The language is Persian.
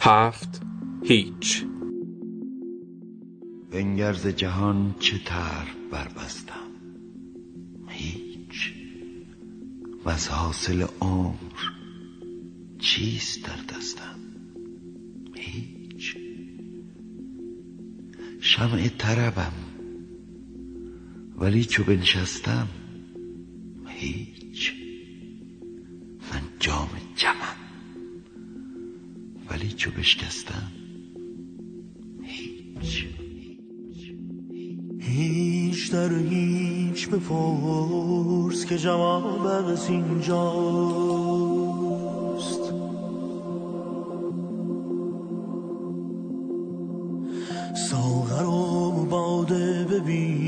7. بنگر ز جهان چه طرف بربستم، هیچ. وز حاصل عمر چیست در دستم، هیچ. شمع طربم ولی چو بنشستم، هیچ. من جام جمم ولی چو بشکستم، هیچ. هیچ در هیچ بپرس که جواب از اینجاست. ساغر و باده ببین